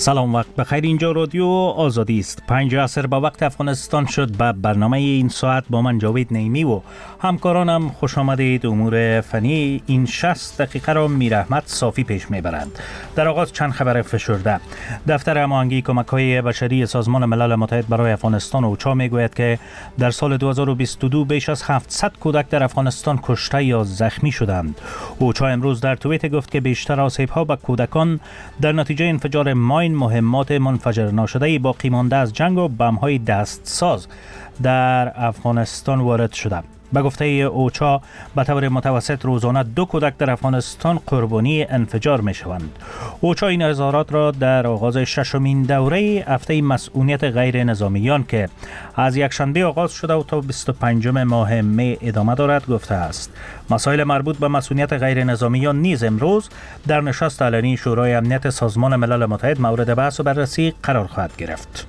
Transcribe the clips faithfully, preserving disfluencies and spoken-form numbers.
سلام، وقت بخیر. اینجا رادیو آزادی است. پنج عصر با وقت افغانستان شد. به برنامه این ساعت با من جاوید نیمی و همکارانم خوش آمدید. امور فنی این شصت دقیقه را میر احمد صافی پیش میبرند. در آغاز چند خبر فشرده. دفتر هماهنگی کمک‌های بشری سازمان ملل متحد برای افغانستان اوچا میگوید که در سال دو هزار و بیست و دو بیش از هفتصد کودک در افغانستان کشته یا زخمی شدند. اوچا امروز در توییت گفت که بیشتر آسیب‌ها به کودکان در نتیجه انفجار ماین، مهمات منفجر ناشده باقی مانده از جنگ و بم‌های دستساز در افغانستان وارد شده. به گفته اوچا به طور متوسط روزانه دو کودک در افغانستان قربانی انفجار می شوند. اوچا این اظهارات را در آغاز ششمین دوره هفته مسئولیت غیر نظامیان که از یکشنبه آغاز شده و تا بیست و پنجم ماه می ادامه دارد گفته است. مسائل مربوط به مسئولیت غیر نظامیان نیز امروز در نشست علنی شورای امنیت سازمان ملل متحد مورد بحث و بررسی قرار خواهد گرفت.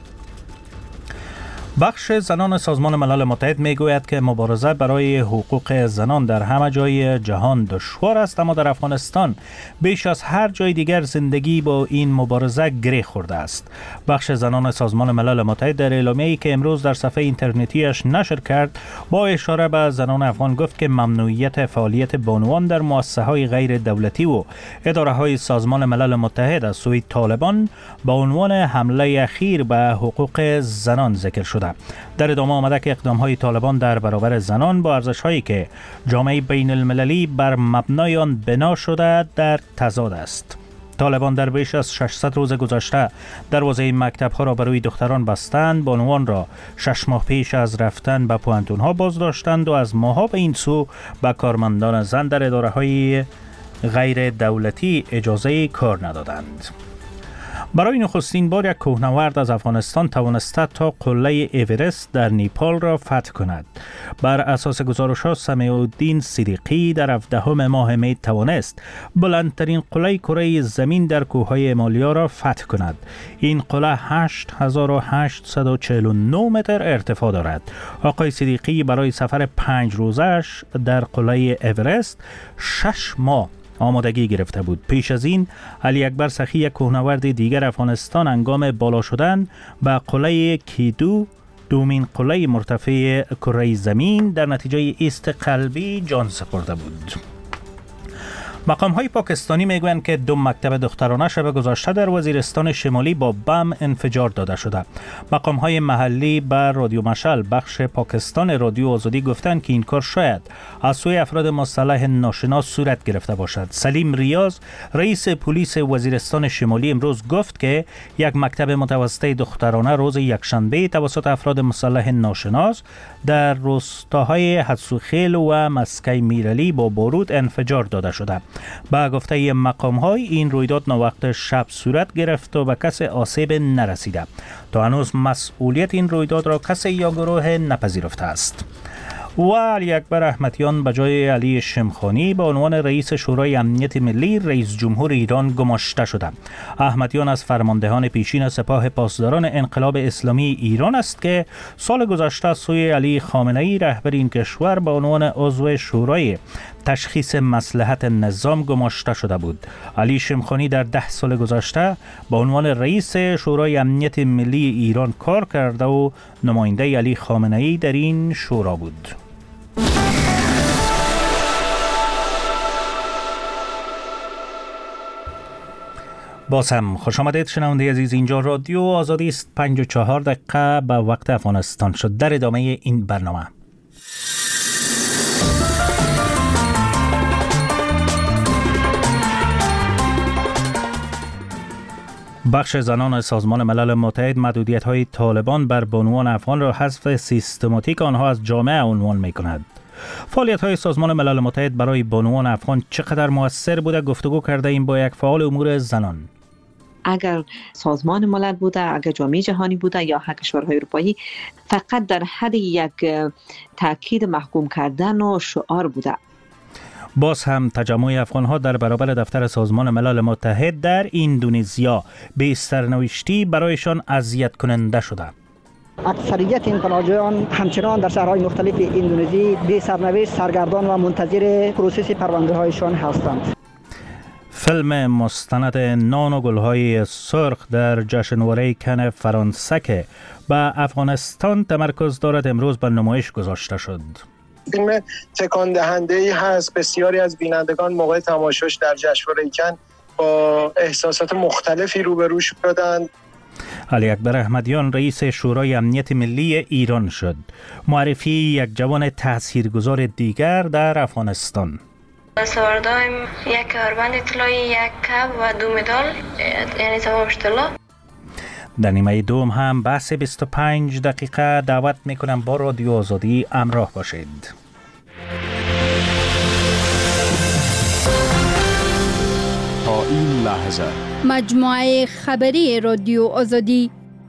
بخش زنان سازمان ملل متحد میگوید که مبارزه برای حقوق زنان در همه جای جهان دشوار است، اما در افغانستان بیش از هر جای دیگر زندگی با این مبارزه گره خورده است. بخش زنان سازمان ملل متحد در اعلامیه‌ای که امروز در صفحه اینترنتیش نشر کرد با اشاره به زنان افغان گفت که ممنوعیت فعالیت بانوان در مؤسسه‌های غیر دولتی و اداره‌های سازمان ملل متحد از سوی طالبان به عنوان حمله اخیر به حقوق زنان ذکر شد. در ادامه آمده که اقدام‌های طالبان در برابر زنان با ارزش‌هایی که جامعه بین المللی بر مبنای آن بنا شده در تضاد است. طالبان در بیش از ششصد روز گذشته دروازه مکتب‌ها را برای دختران بستند، بانوان را شش ماه پیش از رفتن به پوهنتون‌ها بازداشتند و از ماها به این سو به کارمندان زن در اداره‌های غیر دولتی اجازه کار ندادند. برای نخستین بار یک کوهنورد از افغانستان توانسته تا قله ایورست در نیپال را فتح کند. بر اساس گزارش‌ها سمیع الدین صدیقی در هفدهم ماه می توانست بلندترین قله کره زمین در کوههای هیمالیا را فتح کند. این قله هشت هزار و هشتصد و چهل و نه متر ارتفاع دارد. آقای صدیقی برای سفر پنج روزش در قله ایورست شش ماه آمادگی گرفته بود. پیش از این علی اکبر سخی یک کوهنورد دیگر افغانستان هنگام بالا شدن به قله کیدو، دومین قله مرتفع کره زمین، در نتیجه ایست قلبی جان سپرده بود. مقام‌های پاکستانی میگویند که دو مکتب دخترانه شب گذشته در وزیرستان شمالی با بم انفجار داده شده. مقام‌های محلی بر رادیو مشعل بخش پاکستان رادیو آزادی گفتند که این کار شاید از سوی افراد مسلح ناشناس صورت گرفته باشد. سلیم ریاض رئیس پلیس وزیرستان شمالی امروز گفت که یک مکتب متوسط دخترانه روز یکشنبه توسط افراد مسلح ناشناس در روستاهای حدسوخیل و مسکی میرعلی با بارود انفجار داده شده. با گفته مقام‌های این رویداد ناوقت شب صورت گرفت و به کسی آسیب نرسیده. تا هنوز مسئولیت این رویداد را کسی یا گروه نپذیرفته است. و علی اکبر احمدیان به جای علی شمخانی به عنوان رئیس شورای امنیت ملی رئیس جمهور ایران گماشته شده. احمدیان از فرماندهان پیشین سپاه پاسداران انقلاب اسلامی ایران است که سال گذشته سوی علی خامنه‌ای رهبر این کشور به عنوان عضو شورای تشخیص مصلحت نظام گماشته شده بود. علی شمخانی در ده سال گذشته به عنوان رئیس شورای امنیت ملی ایران کار کرده و نماینده علی خامنه‌ای در این شورا بود. باز هم خوش آمدید شنونده عزیز. اینجا رادیو آزادی است. پنج و چهار دقیقه به وقت افغانستان شد. در ادامه این برنامه بخش زنان سازمان ملل متحد محدودیت‌های طالبان بر بانوان افغان را حذف سیستماتیک آنها از جامعه عنوان می‌کند. فعالیت‌های سازمان ملل متحد برای بانوان افغان چقدر مؤثر بوده گفتگو کرده ایم با یک فعال امور زنان. اگر سازمان ملل بوده، اگر جامعه جهانی بوده یا هر کشورهای اروپایی، فقط در حد یک تاکید محکوم کردن و شعار بوده. باز هم تجمع افغان‌ها در برابر دفتر سازمان ملل متحد در اندونزیا به سرنوشتی برایشان اذیت کننده شده. اکثریت انقلابیان همچنان در شهرهای مختلف اندونزی به سرنوشت سرگردان و منتظر پروسس پرونده‌هایشان هستند. فیلم مستند نان و گلهای سرخ در جشنواره کن فرانسه که به افغانستان تمرکز دارد امروز به نمایش گذاشته شد. فیلم تکان دهنده ای هست. بسیاری از بینندگان موقع تماشاش در جشنواره کن با احساسات مختلفی روبرو شدند. علی اکبر احمدیان رئیس شورای امنیت ملی ایران شد. معرفی یک جوان تاثیرگذار دیگر در افغانستان. سواردایم یک کمربند طلایی، یک کپ و دو مدال، یعنی تمام طلا. در نیمه دوم هم بحث بیست و پنج دقیقه دعوت میکنم با رادیو آزادی همراه باشید. تا این لحظه مجموعه خبری رادیو آزادی.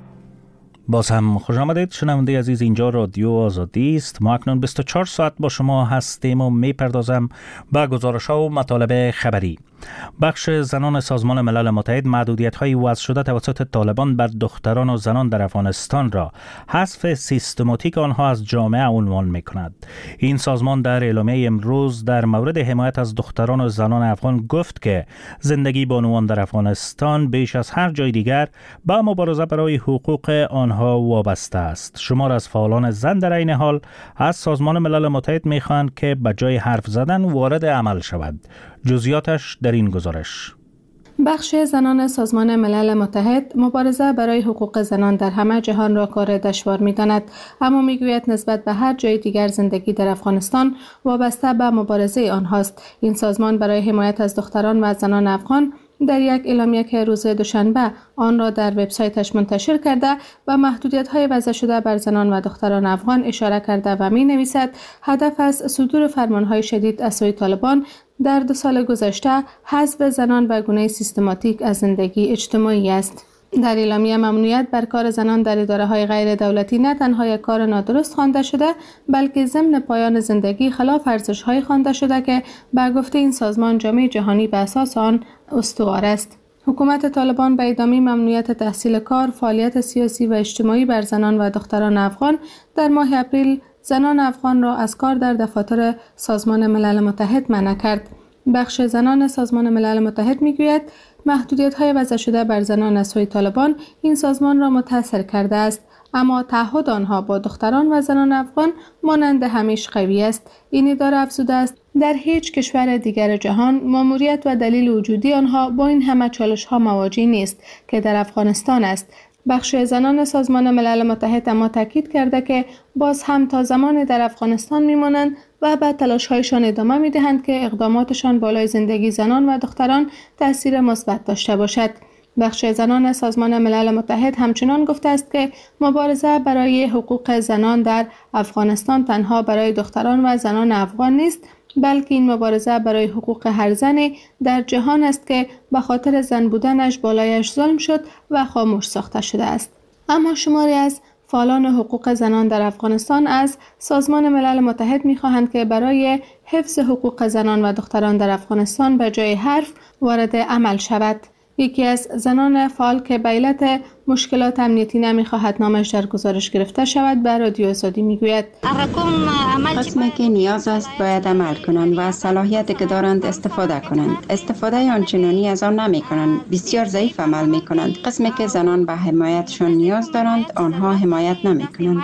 باز هم خوش آمدید شنونده عزیز، اینجا رادیو آزادی است. ما اکنون بیست و چهار ساعت با شما هستیم و میپردازم به گزارش‌ها و مطالب خبری. بخش زنان سازمان ملل متحد محدودیت‌های وضع شده توسط طالبان بر دختران و زنان در افغانستان را حذف سیستماتیک آنها از جامعه عنوان می‌کند. این سازمان در اعلامیه امروز در مورد حمایت از دختران و زنان افغان گفت که زندگی بانوان در افغانستان بیش از هر جای دیگر با مبارزه برای حقوق آنها وابسته است. شمار از فعالان زن در این حال از سازمان ملل متحد می‌خواهند که به جای حرف زدن وارد عمل شود. جزئیاتش در این گزارش. بخش زنان سازمان ملل متحد مبارزه برای حقوق زنان در همه جهان را کار دشوار می‌داند، اما می‌گوید نسبت به هر جای دیگر زندگی در افغانستان وابسته به مبارزه آنهاست. این سازمان برای حمایت از دختران و زنان افغان در یک اعلامیه که روز دوشنبه آن را در وبسایتش منتشر کرده و محدودیت‌های وضع شده بر زنان و دختران افغان اشاره کرده و می‌نویسد هدف از صدور فرمان‌های شدید از سوی طالبان در دو سال گذشته حذف زنان به گونه سیستماتیک از زندگی اجتماعی است. در اعلامیه ممنوعیت بر کار زنان در اداره‌های غیر دولتی نه تنها یک کار نادرست خوانده شده، بلکه ضمن پایان زندگی خلاف ارزش‌های خوانده شده که به گفته این سازمان جامعه جهانی به اساس آن استوار است. حکومت طالبان به ادامه ممنوعیت تحصیل کار، فعالیت سیاسی و اجتماعی بر زنان و دختران افغان در ماه اپریل زنان افغان را از کار در دفاتر سازمان ملل متحد منع کرد. بخش زنان سازمان ملل متحد میگوید محدودیت‌های وضع شده بر زنان از سوی طالبان این سازمان را متاثر کرده است، اما تعهد آنها با دختران و زنان افغان مانند همیشه قوی است. این اداره افزوده است در هیچ کشور دیگر جهان ماموریت و دلیل وجودی آنها با این همه چالش‌ها مواجه نیست که در افغانستان است. بخش زنان سازمان ملل متحد اما تاکید کرده که باز هم تا زمان در افغانستان میمانند و به تلاش‌هایشان ادامه میدهند که اقداماتشان بالای زندگی زنان و دختران تأثیر مثبت داشته باشد. بخش زنان سازمان ملل متحد همچنان گفته است که مبارزه برای حقوق زنان در افغانستان تنها برای دختران و زنان افغان نیست، بلکه این مبارزه برای حقوق هر زن در جهان است که به خاطر زن بودنش بالایش ظلم شد و خاموش ساخته شده است. اما شماری از فعالان حقوق زنان در افغانستان از سازمان ملل متحد می‌خواهند که برای حفظ حقوق زنان و دختران در افغانستان به جای حرف وارد عمل شود. یکی از زنان فعال که به علت مشکلات امنیتی نمی‌خواهد نامش در گزارش گرفته شود به رادیو آزادی میگوید قسمی که نیاز است باید عمل کنند و از صلاحیتی که دارند استفاده کنند. استفاده آنچنانی از آن نمی کنند، بسیار ضعیف عمل می کنند. قسمی که زنان به حمایتشان نیاز دارند آنها حمایت نمی کنند.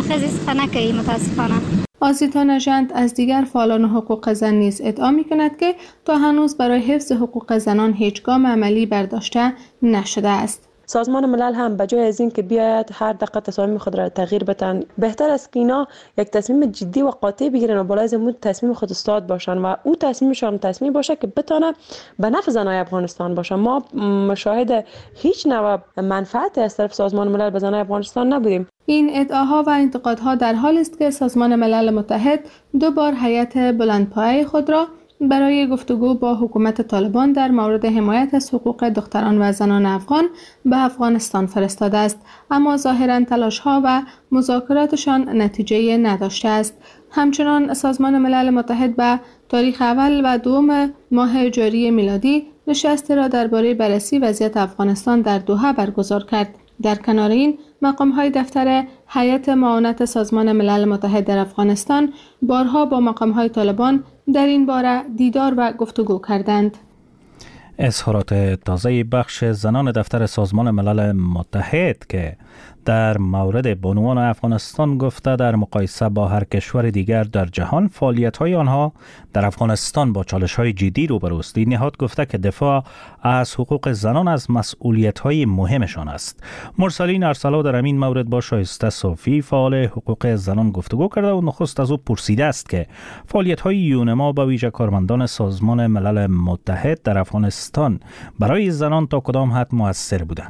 آزیتا نژند از دیگر فعالان حقوق زن نیز ادعا می کند که تا هنوز برای حفظ حقوق زنان هیچ گام عملی برداشته نشده است. سازمان ملل هم به جای از این که بیاید هر دقیقه تصمیم خود را تغییر بدن، بهتر است که اینا یک تصمیم جدی و قاطع بگیرن و بالای زمود تصمیم خود استاد باشن و او تصمیمشان تصمیم باشه که بتونه به نفع زنای افغانستان باشه. ما مشاهده هیچ نوع منفعت از طرف سازمان ملل به زنای افغانستان نبودیم. این ادعاها و انتقادها در حالی است که سازمان ملل متحد دو بار هیئت بلندپایه خود را برای گفتگو با حکومت طالبان در مورد حمایت از حقوق دختران و زنان افغان به افغانستان فرستاده است، اما ظاهراً تلاش‌ها و مذاکراتشان نتیجه نداشته است. همچنان سازمان ملل متحد به تاریخ اول و دوم ماه جاری میلادی نشستی را درباره بررسی وضعیت افغانستان در دوحه برگزار کرد. در کنار این مقام‌های دفتر هیئت معاونت سازمان ملل متحد در افغانستان بارها با مقام‌های طالبان در این باره دیدار و گفتگو کردند. اظهارات تازه بخش زنان دفتر سازمان ملل متحد که در مورد بانوان افغانستان گفته در مقایسه با هر کشور دیگر در جهان فعالیت‌های آنها در افغانستان با چالش‌های جدی روبروست. این نهاد گفته که دفاع از حقوق زنان از مسئولیت‌های مهمشان است. مرسلین ارسلا در این مورد با شایسته صافی فعال حقوق زنان گفتگو کرده و نخست از او پرسیده است که فعالیت‌های یونما با ویژه کارمندان سازمان ملل متحد در افغانستان برای زنان تا کدام حد مؤثر بوده؟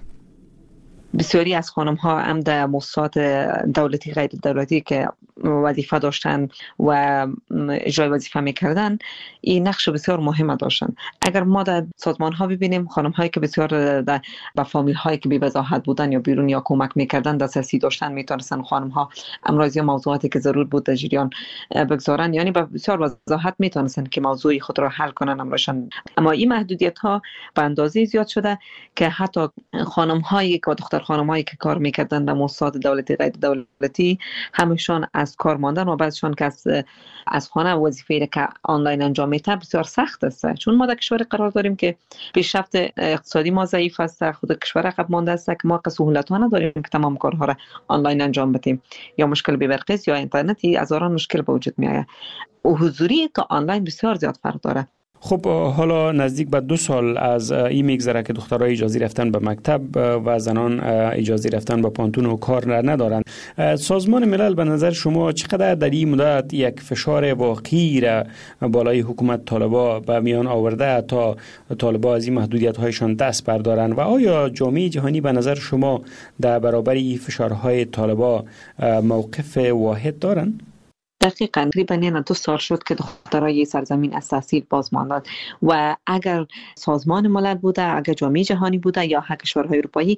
بسیاری از خانم ها هم در مؤسسات دولتی غیر دولتی که وظیفه داشتن و اجرای وظیفه میکردن این نقش بسیار مهم داشتن. اگر ما در سازمان ها ببینیم خانم هایی که بسیار در با فامیل هایی که بی وضاحت بودن یا بیرون یا کمک میکردن دسترسی داشتن میتونستن خانم ها امراضی و موضوعاتی که ضرور بود در جریان بگذارن، یعنی با بسیار وضاحت میتونستن که موضوعی خود را حل کنن امرشان. اما این محدودیت ها به اندازه زیاد شده که حتی خانم هایی که دختر خانم هایی که کار میکردن در مؤسسات دولتی غیر دولتی همشان از کار ماندن و بعضشان که از از خانه وظیفه که آنلاین انجام میده بسیار سخت است، چون ما در کشور قرار داریم که پیشرفت اقتصادی ما ضعیف است، خود کشور عقب مانده است که ما که سهولت ها نداریم که تمام کارها را آنلاین انجام بدیم، یا مشکل بی برقی یا اینترنتی هزاران مشکل به وجود میآید و حضوری تا آنلاین بسیار زیاد فرق داره. خب حالا نزدیک به دو سال از این میگذره که دخترها اجازه رفتن به مکتب و زنان اجازه رفتن به پانتون و کار ندارن. سازمان ملل به نظر شما چقدر در این مدت یک فشار واقعی را بالای حکومت طالبا به میان آورده تا طالبا از این محدودیت هایشان دست بردارن و آیا جامعه جهانی به نظر شما در برابر این فشارهای طالبا موقف واحد دارن؟ دقیقاً تقریباً دو سال شد که دخترای سرزمین از تحصیل باز ماندند و اگر سازمان ملل بوده، اگر جامعه جهانی بوده یا هر کشورهای اروپایی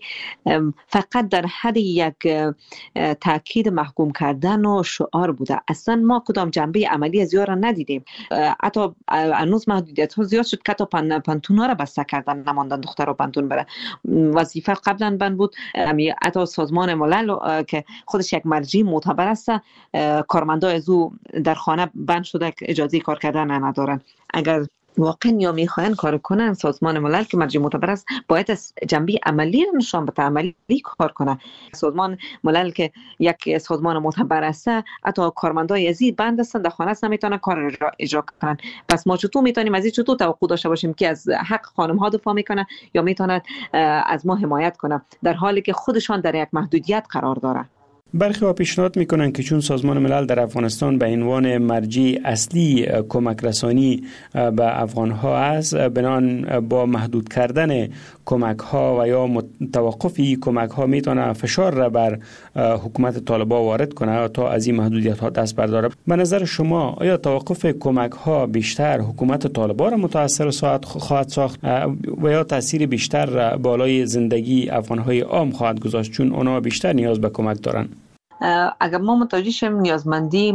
فقط در حد یک تاکید محکوم کردن و شعار بوده. اصلا ما کدام جنبه عملی زیاد را ندیدیم. حتی هنوز محدودیت ها زیاد شد که تا پانتون ها را بسته کردن، نماندن دخترها پانتون بره. وظیفه قبلا بند بود، حتی سازمان ملل که خودش یک مرجع معتبر است کارمندای در خانه بند شده که اجازه کار کردن ندارن. اگر واقعا یا میخواین کار کنن سازمان ملل که مرجع معتبر است باید از جنبه عملی نشان بده، عملی کار کنه. سازمان ملل که یک سازمان معتبر است حتی کارمندای ازی بند هستن در خانه است نمیتونن کار اجرا, اجرا کنن. پس ما چطور میتونیم از این چطور توقع داشته باشیم که از حق خانم ها دفاع میکنه یا میتونن از ما حمایت کنه در حالی که خودشان در یک محدودیت قرار داره؟ برخی ها پیشنهاد میکنن که چون سازمان ملل در افغانستان به عنوان مرجع اصلی کمک رسانی به افغان ها است، بنان با محدود کردن کمک ها و یا توقفی کمک ها میتونه فشار را بر حکومت طالبان وارد کنه تا از این محدودیت ها دست برداره. به نظر شما آیا توقف کمک ها بیشتر حکومت طالبان را متاثر خواهد ساخت و یا تاثیر بیشتر را بالای زندگی افغان های عام خواهد گذاشت، چون اونا بیشتر نیاز به کمک دارن؟ اگر ما متوجه شیم نیازمندی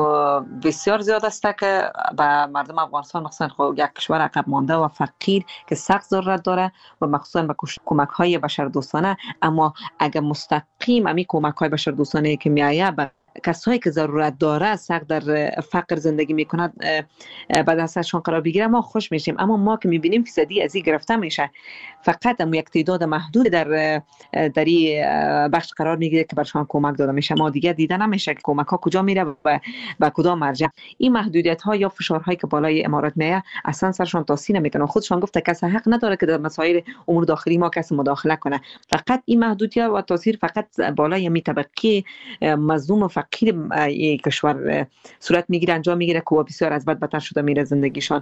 بسیار زیاد است که به مردم افغانستان مخصوصا یک کشور عقب مانده و فقیر که سخت ضرورت داره و مخصوصا به کمک های بشردوستانه، اما اگر مستقیم امی کمک های بشردوستانه که میآید به کسایی که ضرورت داره سخت در فقر زندگی میکنند بعد ازشون قرار بگیره ما خوش میشیم. اما ما که میبینیم فیصدی از این گرفته میشه، فقط هم یک تعداد محدود در در این بخش قرار میگیره که برشان کمک داده میشه. ما دیگه دیده نمیشه که کمک ها کجا میره و به کدام مرجع. این محدودیت ها یا فشارهایی که بالای امارات میاد اصلا سرشان تاثیر نمیکنه. خودشان گفته کسی حق نداره که در مسائل امور داخلی ما کسی مداخله کنه. فقط این محدودیت و تاثیر فقط بالای می طبقه مظلوم و فقیر یک کشور صورت میگیره، انجام میگیره که بسیار از بد بدتر شده میره زندگیشان.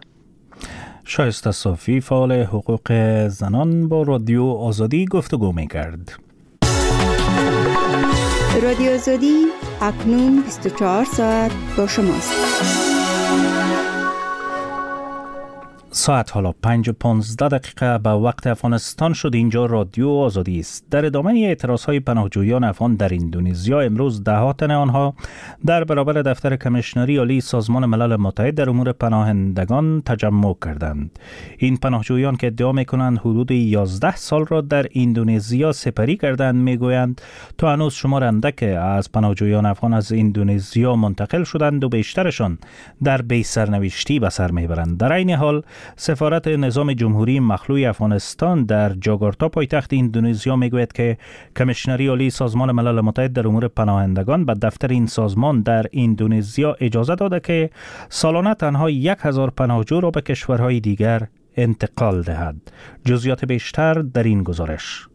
شایسته صافی فعال حقوق زنان با رادیو آزادی گفتگو میکرد. رادیو آزادی اکنون بیست و چهار ساعت با شماست. ساعت حالا پنج و پانزده دقیقه به وقت افغانستان شد. اینجا رادیو آزادی است. در ادامه اعتراضهای پناهجویان افغان در اندونزیا امروز ده ها تن آنها در برابر دفتر کمیشنری عالی سازمان ملل متحد در امور پناهندگان تجمع کردند. این پناهجویان که ادعا می‌کنند حدود یازده سال را در اندونزیا سپری کردند میگویند تا هنوز شمار اندک از پناهجویان افغان از اندونزیا منتقل شدند و بیشترشان در بی سرنوشتی به سر میبرند. در این حال سفارت نظام جمهوری مخلوع افغانستان در جاکارتا پایتخت اندونزیا میگوید که کمیشنری عالی سازمان ملل متحد در امور پناهندگان به دفتر این سازمان در اندونزیا اجازه داده که سالانه تنها یک هزار پناهجو را به کشورهای دیگر انتقال دهد. جزئیات بیشتر در این گزارش.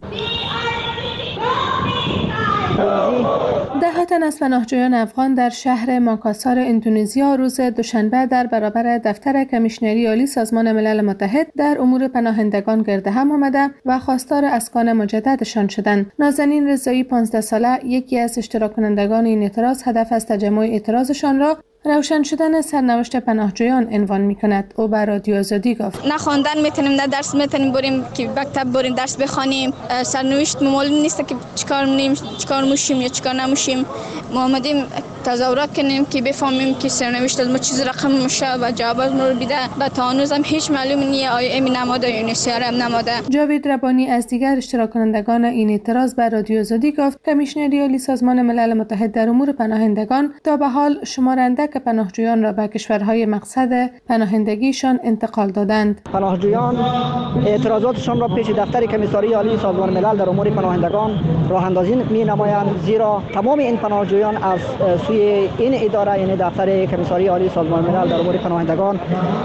ده تن از پناهجویان افغان در شهر ماکاسار اندونزیا روز دوشنبه در برابر دفتر کمیشنری عالی سازمان ملل متحد در امور پناهندگان گرد هم آمده و خواستار اسکان مجددشان شدند. نازنین رضایی پانزده ساله یکی از اشتراک کنندگان این اعتراض هدف از تجمع اعتراضشان را روشن شدن سرنوشت پناهجویان عنوان می‌کند. او بر رادیو آزادی گفت: نه خواندن میتونیم، نه درس میتونیم بریم که مکتب بریم درس بخوانیم. سرنوشت معلوم نیست که چیکار کنیم، چیکار موشیم یا چیکار نموشیم. ما اومدیم تظاهرات کنیم که بفهمیم که سرنوشت ما چیز رقم میشه و جواب ما رو بده. و تا هنوز هم هیچ معلوم نیست آیا این نماده یا یونیسیار هم نماده. جاوید ربانی از دیگر اشتراک کنندگان این اعتراض بر رادیو آزادی گفت: کمیشنری عالی سازمان ملل متحد در امور پناهندگان تا به حال شمارنده که پناهجویان را به کشورهای مقصد پناهندگیشان انتقال دادند. پناهجویان اعتراضاتشان را پیش دفتر کمیساری عالی سازمان ملل در امور پناهندگان راه اندازی می‌نمایند، زیرا تمام این پناهجویان از سوی این اداره یعنی دفتر کمیساری عالی سازمان ملل در امور پناهندگان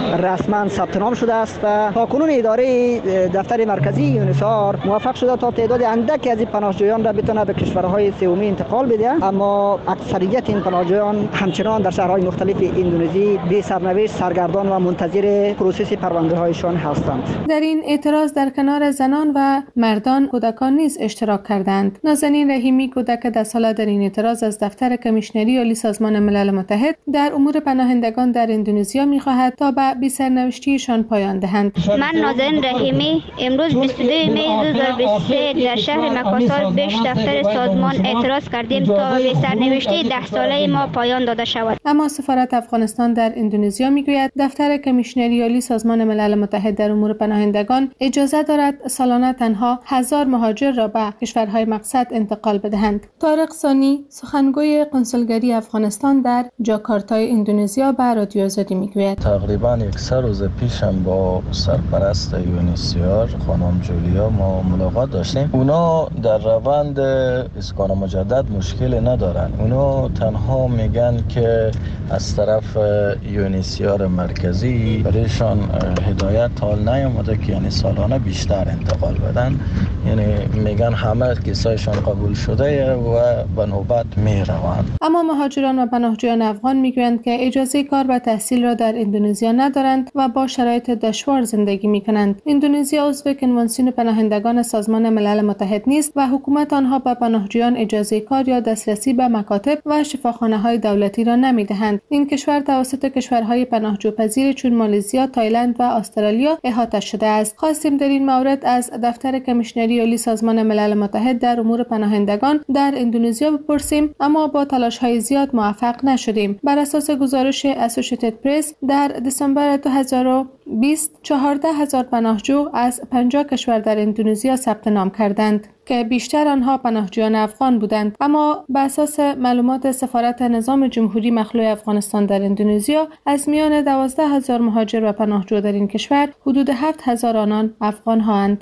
رسما ثبت نام شده است و تاکنون اداره دفتر مرکزی یونیسار موفق شده تا تعداد اندکی از این پناهجویان را بتونه به کشورهای سومی انتقال بده، اما اکثریت این پناهجویان همچنان در شهرهای مختلف اندونزی بی سرنوشت سرگردان و منتظر پروسس پرونده‌هایشان هستند. در این اعتراض در کنار زنان و مردان کودکان نیز اشتراک کردند. نازنین رحیمی کودک ده ساله در این اعتراض از دفتر کمیشنری عالی سازمان ملل متحد در امور پناهندگان در اندونزیا می‌خواهد تا به بی سرنوشتیشان پایان دهند. من نازنین رحیمی امروز بیست و دو می دو هزار و بیست و سه در شهر مکاسار پیش دفتر سازمان اعتراض کردیم تا به سرنوشتی ده ساله ما پایان داده شود. اما سفارت افغانستان در اندونزیا میگوید دفتر کمیشنری عالی سازمان ملل متحد در امور پناهندگان اجازه دارد سالانه تنها هزار مهاجر را به کشورهای مقصد انتقال بدهند. طارق ثانی سخنگوی کنسولگری افغانستان در جاکارتای اندونزیا به رادیو آزادی میگوید: تقریبا یک سه روز پیشم با سرپرست یونیسیار خانم جولیا ما ملاقات داشتیم. اونا در روند اسکان مجدد مشکلی ندارن. اونا تنها میگن که از طرف یونیسیار مرکزی برایشان هدایت حال نیامده که یعنی سالانه بیشتر انتقال بدن، یعنی میگن همه کیسایشان قبول شده و به نوبت میروند. اما مهاجران و پناهجویان افغان میگویند که اجازه کار و تحصیل را در اندونزیا ندارند و با شرایط دشوار زندگی میکنند. اندونزیا عضو کنوانسیون پناهندگان سازمان ملل متحد نیست و حکومت آنها به پناهجویان اجازه کار یا دسترسی به مکاتب و شفاخانه‌های دولتی را نمیدهند. این کشور توسط کشورهای پناهجوپذیر چون مالزیا، تایلند و استرالیا احاطه شده است. خواستیم در این مورد از دفتر کمیشنری عالی سازمان ملل متحد در امور پناهندگان در اندونزیا بپرسیم، اما با تلاش‌های زیاد موفق نشدیم. بر اساس گزارش اسوسییتد پرس در دسامبر دو هزار و بیست چهارده هزار پناهجو از پنجاه کشور در اندونزیا ثبت نام کردند که بیشتر آنها پناهجویان افغان بودند، اما بر اساس معلومات سفارت نظام جمهوری مخلوع افغانستان در اندونزیا از میان دوازده هزار مهاجر و پناهجو در این کشور حدود هفت هزار آنان افغان هستند.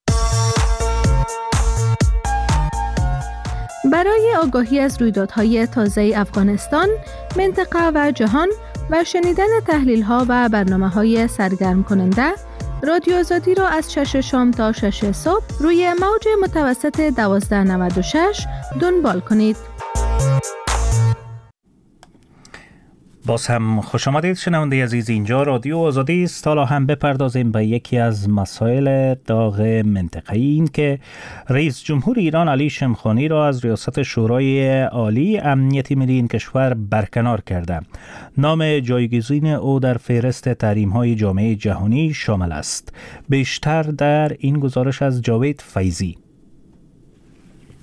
برای آگاهی از رویدادهای تازه افغانستان، منطقه و جهان و شنیدن تحلیل‌ها و برنامه‌های سرگرم کننده، رادیو آزادی را از شش شام تا شش صبح روی موج متوسط دوازده نود و شش دنبال کنید. باز هم خوش آمدید شنونده عزیز، اینجا رادیو آزادی است. حالا هم بپردازیم به یکی از مسائل داغ منطقه‌ای، این که رئیس جمهور ایران علی شمخانی را از ریاست شورای عالی امنیت ملی این کشور برکنار کرده. نام جایگزین او در فهرست تحریم‌های جامعه جهانی شامل است. بیشتر در این گزارش از جاوید فیضی.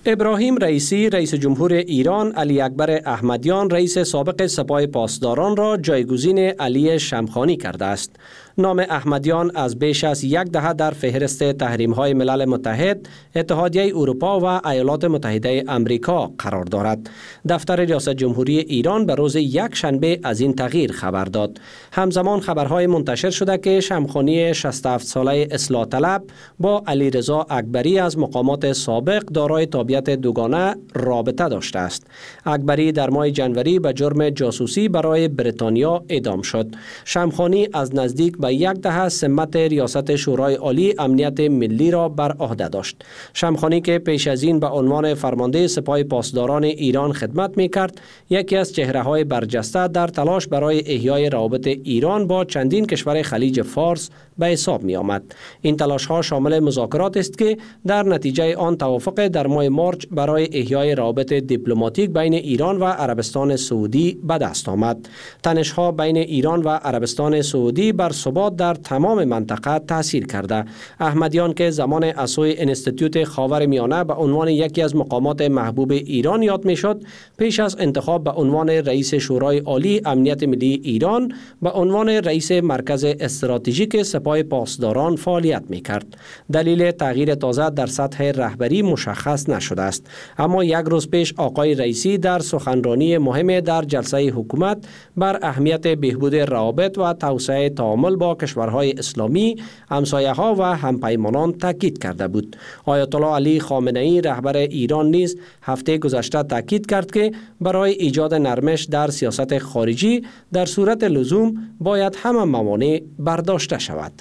ابراهیم رئیسی رئیس جمهور ایران علی اکبر احمدیان رئیس سابق سپاه پاسداران را جایگزین علی شمخانی کرده است. نام احمدیان از بیش از یک دهه در فهرست تحریم‌های ملل متحد، اتحادیه اروپا و ایالات متحده آمریکا قرار دارد. دفتر ریاست جمهوری ایران به روز یک شنبه از این تغییر خبر داد. همزمان خبرهای منتشر شده که شمخانی شصت و هفت ساله اصلاح طلب با علیرضا اکبری از مقامات سابق دارای تابعیت دوگانه رابطه داشته است. اکبری در ماه جنوری به جرم جاسوسی برای بریتانیا اعدام شد. شمخانی از نزدیک به یک دهه سمت ریاست شورای عالی امنیت ملی را بر عهده داشت. شمخانی که پیش از این به عنوان فرمانده سپاه پاسداران ایران خدمت می‌کرد، یکی از چهره‌های برجسته در تلاش برای احیای روابط ایران با چندین کشور خلیج فارس به حساب می‌آمد. این تلاش‌ها شامل مذاکرات است که در نتیجه آن توافق در ماه مارچ برای احیای روابط دیپلماتیک بین ایران و عربستان سعودی به دست آمد. تنش‌ها بین ایران و عربستان سعودی بر ثبات در تمام منطقه تاثیر کرده. احمدیان که زمان از سوی انستیتوت خاورمیانه به عنوان یکی از مقامات محبوب ایران یاد میشد، پیش از انتخاب به عنوان رئیس شورای عالی امنیت ملی ایران به عنوان رئیس مرکز استراتژیک سپاه پاسداران فعالیت میکرد. دلیل تغییر تازه در سطح رهبری مشخص نشده است، اما یک روز پیش آقای رئیسی در سخنرانی مهم در جلسه حکومت بر اهمیت بهبود روابط و توسعه تعامل با کشورهای اسلامی، همسایه‌ها و همپیمانان تاکید کرده بود. آیت الله علی خامنه ای رهبر ایران نیز هفته گذشته تاکید کرد که برای ایجاد نرمش در سیاست خارجی در صورت لزوم باید همه موانع برداشته شود.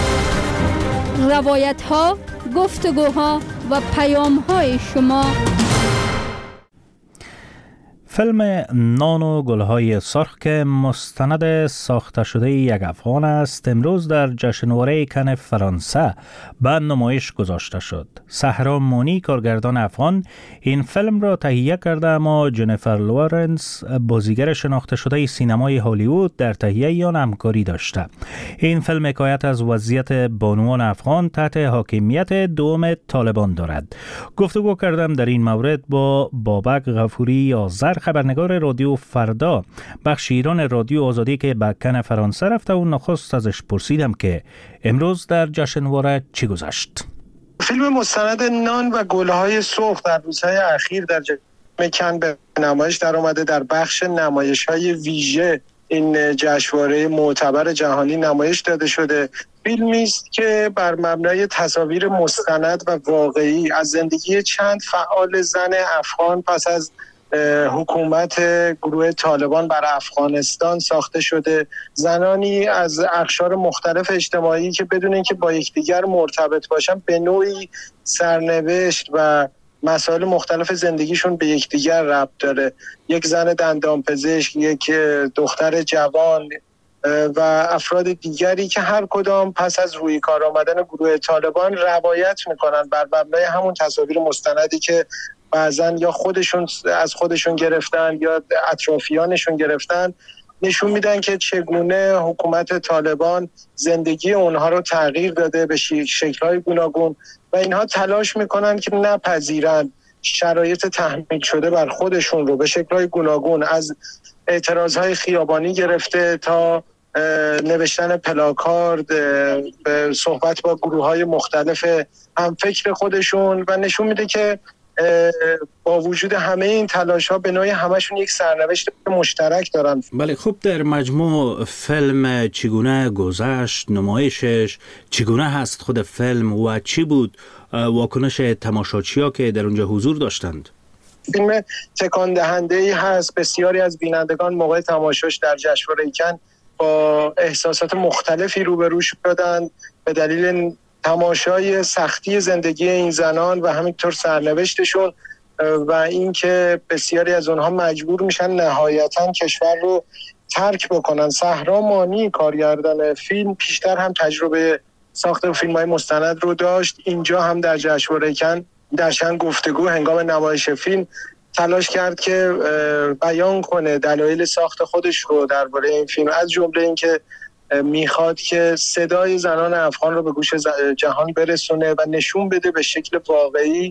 روایت ها، گفتگوها و پیام های شما. فیلم نان و گلهای سرخ که مستند ساخته شده یک افغان است، امروز در جشنواره کن فرانسه به نمایش گذاشته شد. صحرا مونی کارگردان افغان این فیلم را تهیه کرده، اما جنیفر لورنس بازیگر شناخته شده سینمای هالیوود در تهیه آن همکاری داشته. این فیلم حکایت از وضعیت بانوان افغان تحت حاکمیت دوم طالبان دارد. گفتگو کردم در این مورد با بابک غفوری آذر، خبرنگار رادیو فردا بخش ایران رادیو آزادی که به کن فرانسه رفته و نخست ازش پرسیدم که امروز در جشنواره چی گذشت. فیلم مستند نان و گلهای سرخ در روزهای اخیر در کن به نمایش در اومده. در بخش نمایش‌های ویژه این جشنواره معتبر جهانی نمایش داده شده. فیلمی است که بر مبنای تصاویر مستند و واقعی از زندگی چند فعال زن افغان پس از حکومت گروه طالبان بر افغانستان ساخته شده. زنانی از اقشار مختلف اجتماعی که بدون اینکه با یکدیگر مرتبط باشن به نوعی سرنوشت و مسائل مختلف زندگیشون به یکدیگر ربط داره. یک زن دندانپزشک، یک دختر جوان و افراد دیگری که هر کدام پس از روی کار آمدن گروه طالبان روایت میکنن بر مبنای همون تصاویر مستندی که بعضن یا خودشون از خودشون گرفتن یا اطرافیانشون گرفتن، نشون میدن که چگونه حکومت طالبان زندگی اونها رو تغییر داده به شکل‌های گوناگون و اینها تلاش میکنن که نپذیرن شرایط تحمیل شده بر خودشون رو به شکل‌های گوناگون، از اعتراضهای خیابانی گرفته تا نوشتن پلاکارد، صحبت با گروه‌های مختلف همفکر خودشون، و نشون میده که با وجود همه این تلاش ها به نوعی همشون یک سرنوشت مشترک دارن. بله، خب در مجموع فیلم چگونه گذشت، نمایشش چگونه هست خود فیلم و چی بود واکنش تماشاچی ها که در اونجا حضور داشتند؟ فیلم تکان دهنده ای هست. بسیاری از بینندگان موقع تماشاش در جشنواره کن با احساسات مختلفی روبرو شدند به دلیل تماشای سختی زندگی این زنان و همینطور سرنوشتشون و اینکه بسیاری از اونها مجبور میشن نهایتاً کشور رو ترک بکنن. صحرا مانی کارگردان فیلم پیشتر هم تجربه ساخت فیلم‌های مستند رو داشت. اینجا هم در جشنواره کن در چند گفتگو هنگام نمایش فیلم تلاش کرد که بیان کنه دلایل ساخت خودش رو درباره این فیلم، از جمله اینکه میخواد که صدای زنان افغان رو به گوش جهان برسونه و نشون بده به شکل واقعی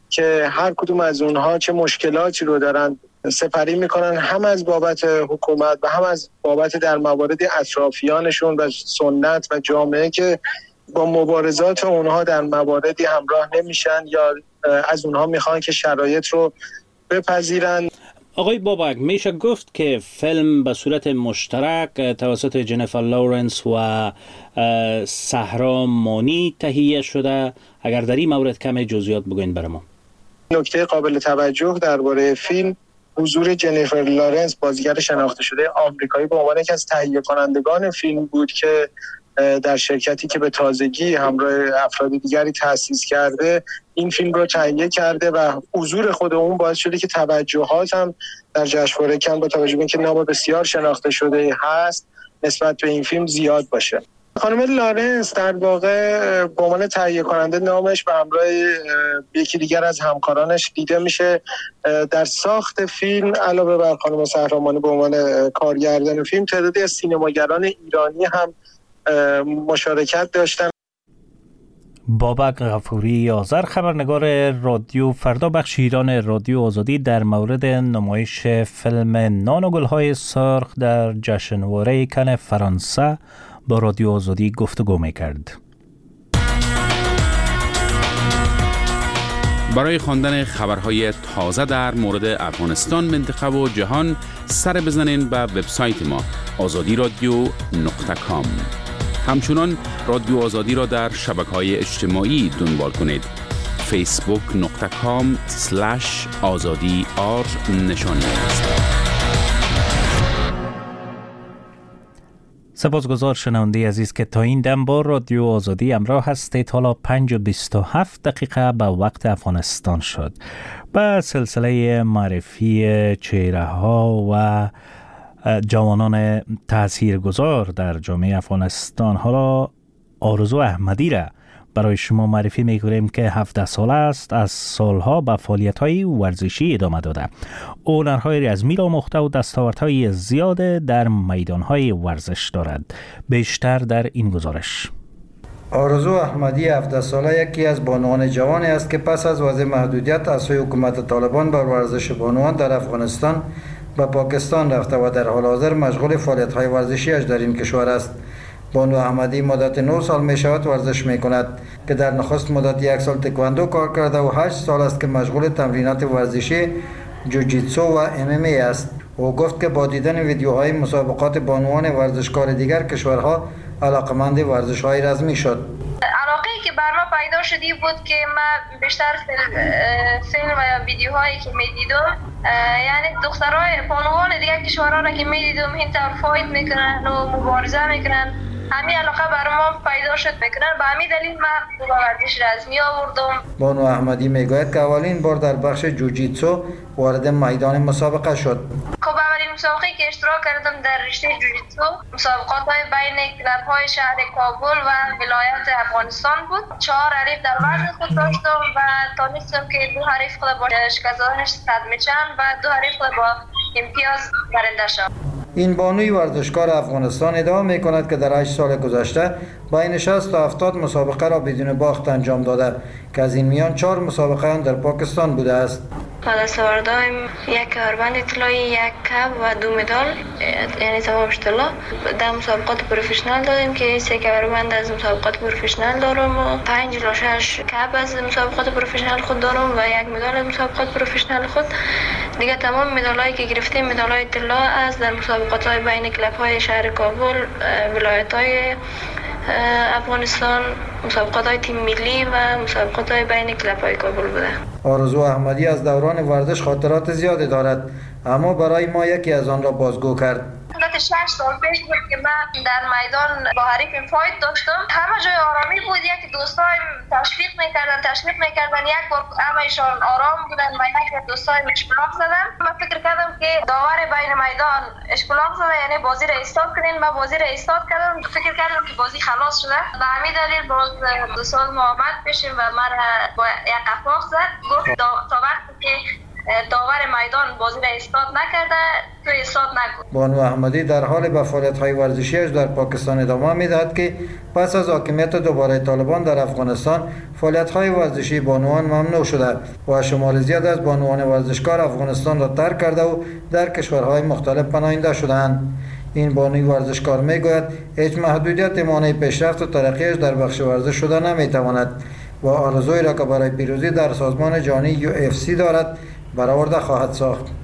که هر کدوم از اونها چه مشکلاتی رو دارن سپری میکنن، هم از بابت حکومت و هم از بابت در موارد اطرافیانشون و سنت و جامعه که با مبارزات اونها در مواردی همراه نمیشن یا از اونها میخوان که شرایط رو بپذیرن. آقای بابک، میشه گفت که فیلم به صورت مشترک توسط جنیفر لورنس و صحرا مانی تهیه شده؟ اگر در این مورد کمی جزئیات بگوین برای ما. نکته قابل توجه درباره فیلم حضور جنیفر لورنس، بازیگر شناخته شده آمریکایی، به عنوان یکی از تهیه کنندگان فیلم بود که در شرکتی که به تازگی همراه افراد دیگری تأسیس کرده این فیلم رو تهیه کرده و حضور خود اون باعث شده که توجهات هم در جشنواره کن با توجه به اینکه نام بسیار شناخته شده هست نسبت به این فیلم زیاد باشه. خانم لارنس در واقع به عنوان تهیه کننده نامش به همراه یکی دیگر از همکارانش دیده میشه. در ساخت فیلم علاوه بر خانم صحرا مانی به عنوان کارگردان فیلم، تعدادی از سینماگران ایرانی هم مشارکت داشتن. بابک غفوری آذر، خبرنگار رادیو فردا بخش ایران رادیو آزادی، در مورد نمایش فیلم نان و گل‌های سرخ در جشنواره کن فرانسه با رادیو آزادی گفتگو می‌کرد. برای خواندن خبرهای تازه در مورد افغانستان، منطقه و جهان سر بزنین به وبسایت ما آزادی رادیو نقطه کام. همچنان رادیو آزادی را در شبکه‌های اجتماعی دنبال کنید. فیسبوک نقطه کام سلش آزادی آر نشانی است. سپاسگزار شنونده عزیز که تا این دم با رادیو آزادی همراه هستید. حالا پنج و بیست و هفت دقیقه به وقت افغانستان شد. به سلسله معرفی چهره ها و جوانان تاثیرگذار در جامعه افغانستان، حالا آرزو احمدی را برای شما معرفی می‌کنیم که هفده ساله است، از سالها به فعالیت‌های ورزشی ادامه داده. هنرهای رزمی را مخته و دستاوردهای زیاد در میدان‌های ورزش دارد. بیشتر در این گزارش. آرزو احمدی هفده ساله یکی از بانوان جوانی است که پس از وضع محدودیت از سوی حکومت طالبان بر ورزش بانوان در افغانستان به پاکستان رفته و در حال حاضر مشغول فعالیت‌های ورزشی‌اش در این کشور است. بانو احمدی مدت نه سال می شود ورزش می کند که در نخست مدت یک سال تکواندو کار کرده و هشت سال است که مشغول تمرینات ورزشی جوجیتسو و ام ام ای است. او گفت که با دیدن ویدیوهای مسابقات بانوان ورزشکار دیگر کشورها علاقمند ورزش‌های رزمی شد. علاقه‌ای که بر ما پیدا شدی بود که من بیشتر فیلم و ویدیوهایی که می‌دیدم، یعنی دخترای بانوان دیگر کشورها را که می‌دیدم این طور فایت میکنن و مبارزه میکنن، همین علاقه بر ما پیدا شد میکنن. به همین دلیل من به ورزش رزمی آوردم. بانو احمدی میگوید که اولین بار در بخش جوجیتسو وارد میدان مسابقه شد. خب اولین مسابقه که اشتراک کردم در رشته جوجیتسو مسابقات های بین کلب های شهر کابل و ولایت افغانستان بود. چهار حریف در وزن خود داشتم و تانستم که دو حریف خود با شکست دادنش صدمه چند و دو حریف خود با امتیاز برنده شد. این بانوی ورزشکار افغانستان ادعا می کند که در هشت سال گذشته بین شصت تا هفتاد مسابقه را بدون باخت انجام داده که از این میان چهار مسابقه هم در پاکستان بوده است. دستاورد داریم یک کمربند طلایی، یک کپ و دو مدال، یعنی تمامش طلا. در مسابقات پروفشنال دادیم که سه کمربند از مسابقات پروفشنال دارم و پنج تا شش کپ از مسابقات پروفشنال خود دارم و یک مدال از مسابقات پروفشنال خود. دیگه تمام مدالایی که گرفتیم مدالای طلا از در مسابقات های بین کلب های شهر کابل، ولایت های افغانستان، مسابقات های تیم ملی و مسابقات های بین کلب های کابل بوده. آرزو احمدی از دوران ورزش خاطرات زیادی دارد، اما برای ما یکی از آن را بازگو کرد. مدت شش سال پیش بود که من در میدان با حریفم فایت داشتم. همه جای آرامی بود، یک دوستایم تشویق میکردن تشویق میکردن یک بار همه ایشان آرام بودن، من یک دوستایم اشپلاق زدن. من فکر کردم که داور بین میدان اشپلاق زده یعنی بازی را استارت کنین. من بازی را استارت کردم، فکر کردم که بازی خلاص شده. به همین دلیل باز دو سال محبت پیشیم و من با یک افاق زد. گفت تا وقتی که داور میدان بازی را استاد نکرده تو استاد نکن. بانو احمدی در حال به فعالیت‌های ورزشیش در پاکستان ادامه می‌دهد که پس از حاکمیت دوباره طالبان در افغانستان فعالیت‌های ورزشی بانوان ممنوع شده و شمار زیاد از بانوان ورزشکار افغانستان را ترک کرده و در کشورهای مختلف پناهنده شدند. این بانوی ورزشکار میگوید هیچ محدودیت مانع پیشرفت و ترقیش در بخش ورزش شده نمیتواند و آرزویی را که برای پیروزی در سازمان جهانی یو اف سی دارد برآورده خواهد ساخت.